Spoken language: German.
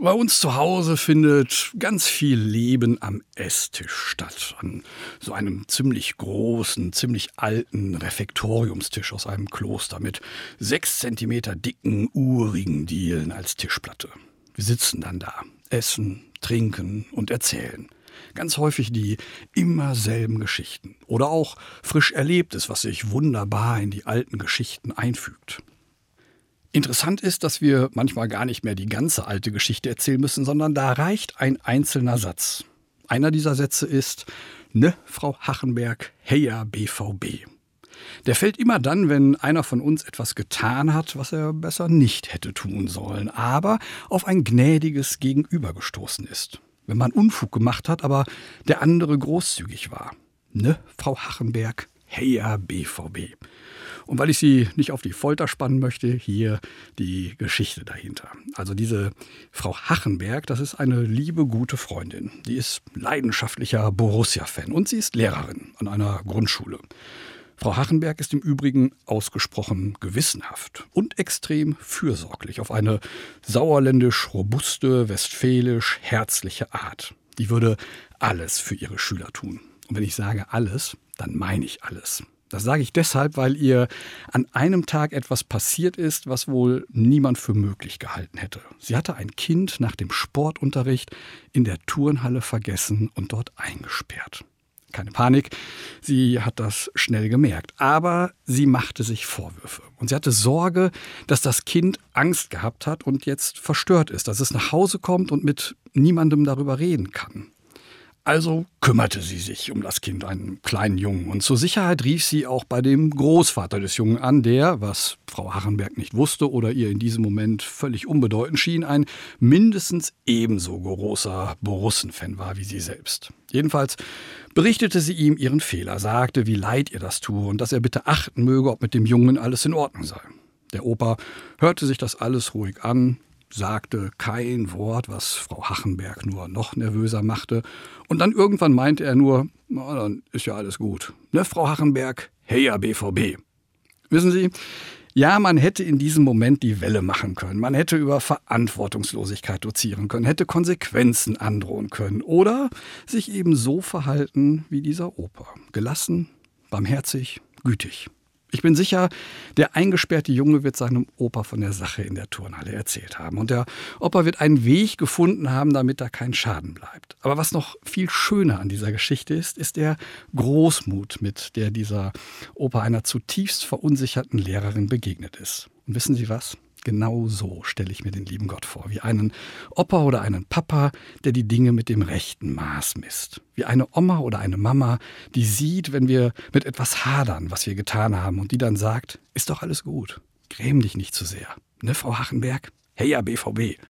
Bei uns zu Hause findet ganz viel Leben am Esstisch statt. An so einem ziemlich großen, ziemlich alten Refektoriumstisch aus einem Kloster mit 6 Zentimeter dicken, urigen Dielen als Tischplatte. Wir sitzen dann da, essen, trinken und erzählen. Ganz häufig die immer selben Geschichten. Oder auch frisch Erlebtes, was sich wunderbar in die alten Geschichten einfügt. Interessant ist, dass wir manchmal gar nicht mehr die ganze alte Geschichte erzählen müssen, sondern da reicht ein einzelner Satz. Einer dieser Sätze ist: Ne, Frau Hachenberg, heya BVB. Der fällt immer dann, wenn einer von uns etwas getan hat, was er besser nicht hätte tun sollen, aber auf ein gnädiges Gegenüber gestoßen ist. Wenn man Unfug gemacht hat, aber der andere großzügig war. Ne, Frau Hachenberg, heya BVB. Und weil ich Sie nicht auf die Folter spannen möchte, hier die Geschichte dahinter. Also diese Frau Hachenberg, das ist eine liebe, gute Freundin. Die ist leidenschaftlicher Borussia-Fan und sie ist Lehrerin an einer Grundschule. Frau Hachenberg ist im Übrigen ausgesprochen gewissenhaft und extrem fürsorglich auf eine sauerländisch-robuste, westfälisch-herzliche Art. Die würde alles für ihre Schüler tun. Und wenn ich sage alles, dann meine ich alles. Das sage ich deshalb, weil ihr an einem Tag etwas passiert ist, was wohl niemand für möglich gehalten hätte. Sie hatte ein Kind nach dem Sportunterricht in der Turnhalle vergessen und dort eingesperrt. Keine Panik, sie hat das schnell gemerkt. Aber sie machte sich Vorwürfe. Und sie hatte Sorge, dass das Kind Angst gehabt hat und jetzt verstört ist, dass es nach Hause kommt und mit niemandem darüber reden kann. Also kümmerte sie sich um das Kind, einen kleinen Jungen. Und zur Sicherheit rief sie auch bei dem Großvater des Jungen an, der, was Frau Hachenberg nicht wusste oder ihr in diesem Moment völlig unbedeutend schien, ein mindestens ebenso großer Borussen-Fan war wie sie selbst. Jedenfalls berichtete sie ihm ihren Fehler, sagte, wie leid ihr das tue und dass er bitte achten möge, ob mit dem Jungen alles in Ordnung sei. Der Opa hörte sich das alles ruhig an, sagte kein Wort, was Frau Hachenberg nur noch nervöser machte. Und dann irgendwann meinte er nur, na, dann ist ja alles gut. Ne, Frau Hachenberg, heya BVB. Wissen Sie, ja, man hätte in diesem Moment die Welle machen können. Man hätte über Verantwortungslosigkeit dozieren können, hätte Konsequenzen androhen können oder sich eben so verhalten wie dieser Opa. Gelassen, barmherzig, gütig. Ich bin sicher, der eingesperrte Junge wird seinem Opa von der Sache in der Turnhalle erzählt haben. Und der Opa wird einen Weg gefunden haben, damit da kein Schaden bleibt. Aber was noch viel schöner an dieser Geschichte ist der Großmut, mit der dieser Opa einer zutiefst verunsicherten Lehrerin begegnet ist. Und wissen Sie was? Genau so stelle ich mir den lieben Gott vor. Wie einen Opa oder einen Papa, der die Dinge mit dem rechten Maß misst. Wie eine Oma oder eine Mama, die sieht, wenn wir mit etwas hadern, was wir getan haben. Und die dann sagt, ist doch alles gut. Gräm dich nicht zu sehr. Ne, Frau Hachenberg? Heya BVB.